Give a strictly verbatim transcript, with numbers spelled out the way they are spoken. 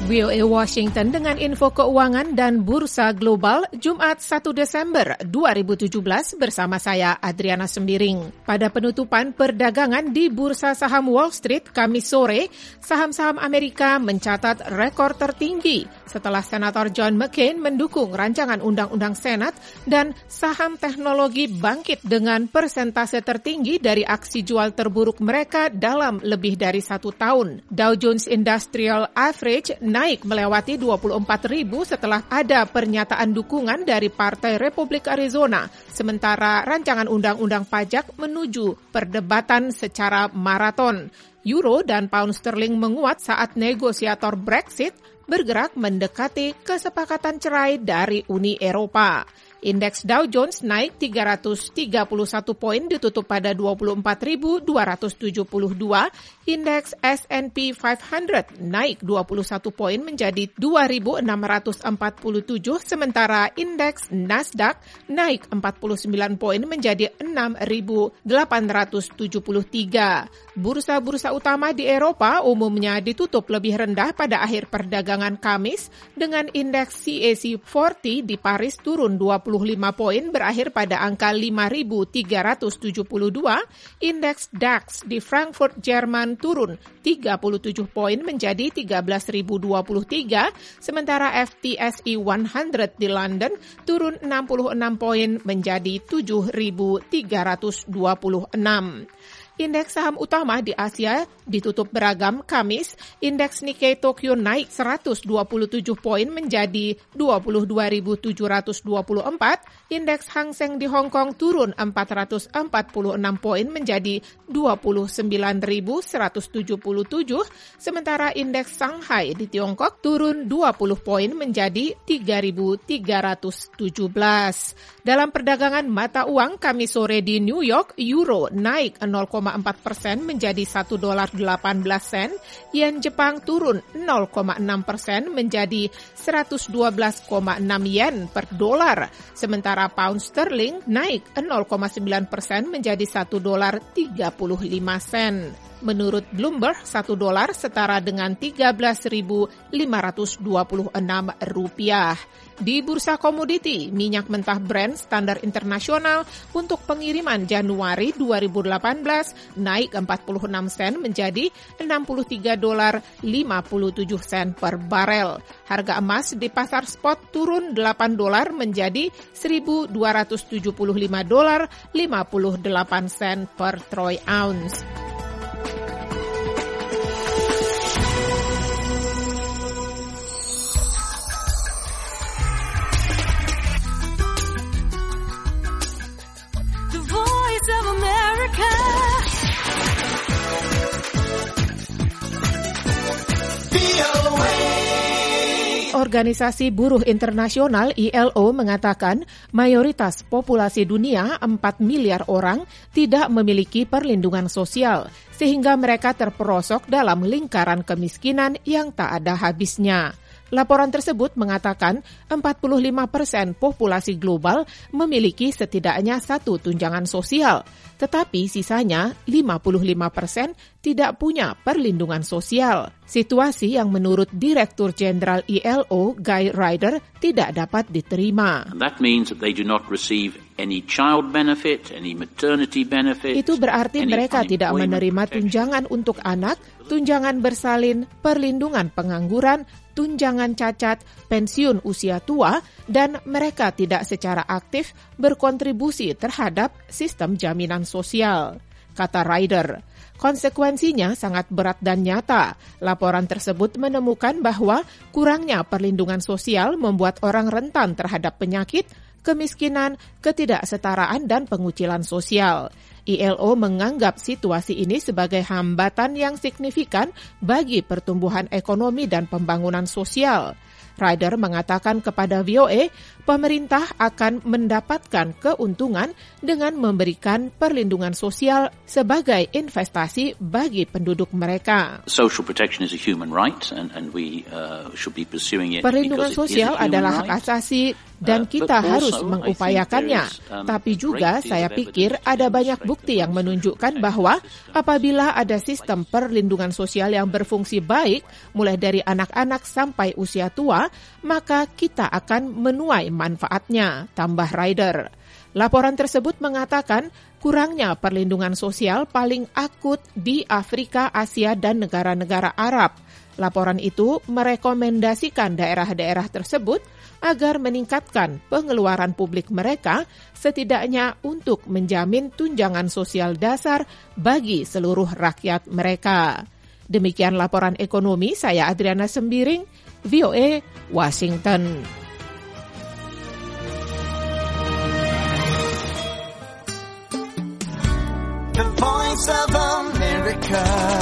V O A Washington dengan info keuangan dan bursa global Jumat satu Desember dua ribu tujuh belas bersama saya Adriana Sembiring. Pada penutupan perdagangan di Bursa Saham Wall Street Kamis sore, saham-saham Amerika mencatat rekor tertinggi setelah Senator John McCain mendukung rancangan undang-undang Senat dan saham teknologi bangkit dengan persentase tertinggi dari aksi jual terburuk mereka dalam lebih dari satu tahun. Dow Jones Industrial Average naik melewati dua puluh empat ribu setelah ada pernyataan dukungan dari Partai Republik Arizona, sementara rancangan undang-undang pajak menuju perdebatan secara maraton. Euro dan pound sterling menguat saat negosiator Brexit bergerak mendekati kesepakatan cerai dari Uni Eropa. Indeks Dow Jones naik tiga ratus tiga puluh satu poin ditutup pada dua puluh empat ribu dua ratus tujuh puluh dua. Indeks S and P lima ratus naik dua puluh satu poin menjadi dua ribu enam ratus empat puluh tujuh, sementara indeks Nasdaq naik empat puluh sembilan poin menjadi enam ribu delapan ratus tujuh puluh tiga. Bursa-bursa utama di Eropa umumnya ditutup lebih rendah pada akhir perdagangan Kamis dengan indeks C A C empat puluh di Paris turun dua puluh lima poin berakhir pada angka lima ribu tiga ratus tujuh puluh dua, indeks DAX di Frankfurt, Jerman turun tiga puluh tujuh poin menjadi tiga belas ribu dua puluh tiga, sementara F T S E seratus di London turun enam puluh enam poin menjadi tujuh ribu tiga ratus dua puluh enam. Indeks saham utama di Asia ditutup beragam Kamis. Indeks Nikkei Tokyo naik seratus dua puluh tujuh poin menjadi dua puluh dua ribu tujuh ratus dua puluh empat. Indeks Hang Seng di Hong Kong turun empat ratus empat puluh enam poin menjadi dua puluh sembilan ribu seratus tujuh puluh tujuh. Sementara indeks Shanghai di Tiongkok turun dua puluh poin menjadi tiga ribu tiga ratus tujuh belas. Dalam perdagangan mata uang Kamis sore di New York, euro naik nol koma empat persen menjadi satu dolar delapan belas sen, yen Jepang turun nol koma enam persen menjadi seratus dua belas koma enam yen per dolar, sementara pound sterling naik nol koma sembilan persen menjadi satu dolar tiga puluh lima sen. Menurut Bloomberg, satu dolar setara dengan tiga belas ribu lima ratus dua puluh enam rupiah. Di bursa komoditi, minyak mentah Brent standar internasional untuk pengiriman Januari dua ribu delapan belas naik empat puluh enam sen menjadi enam puluh tiga dolar lima puluh tujuh sen per barel. Harga emas di pasar spot turun delapan dolar menjadi seribu dua ratus tujuh puluh lima dolar lima puluh delapan sen per troy ounce. Organisasi Buruh Internasional I L O mengatakan mayoritas populasi dunia empat miliar orang tidak memiliki perlindungan sosial, sehingga mereka terperosok dalam lingkaran kemiskinan yang tak ada habisnya. Laporan tersebut mengatakan empat puluh lima persen populasi global memiliki setidaknya satu tunjangan sosial, tetapi sisanya lima puluh lima persen tidak punya perlindungan sosial. Situasi yang menurut Direktur Jenderal I L O, Guy Ryder, tidak dapat diterima. That means that they do not receive any child benefit, any maternity benefit. Itu berarti mereka tidak menerima tunjangan untuk anak, tunjangan bersalin, perlindungan pengangguran, tunjangan cacat, pensiun usia tua, dan mereka tidak secara aktif berkontribusi terhadap sistem jaminan sosial, kata Ryder. Konsekuensinya sangat berat dan nyata. Laporan tersebut menemukan bahwa kurangnya perlindungan sosial membuat orang rentan terhadap penyakit, kemiskinan, ketidaksetaraan, dan pengucilan sosial. I L O menganggap situasi ini sebagai hambatan yang signifikan bagi pertumbuhan ekonomi dan pembangunan sosial. Ryder mengatakan kepada V O A, pemerintah akan mendapatkan keuntungan dengan memberikan perlindungan sosial sebagai investasi bagi penduduk mereka. Social protection is a human right and, and we uh, should be pursuing it. Perlindungan sosial adalah hak asasi dan kita harus mengupayakannya. Tapi juga saya pikir ada banyak bukti yang menunjukkan bahwa apabila ada sistem perlindungan sosial yang berfungsi baik, mulai dari anak-anak sampai usia tua, maka kita akan menuai manfaatnya, tambah Ryder. Laporan tersebut mengatakan kurangnya perlindungan sosial paling akut di Afrika, Asia, dan negara-negara Arab. Laporan itu merekomendasikan daerah-daerah tersebut agar meningkatkan pengeluaran publik mereka setidaknya untuk menjamin tunjangan sosial dasar bagi seluruh rakyat mereka. Demikian laporan ekonomi, saya Adriana Sembiring, V O A, Washington. The Voice of America.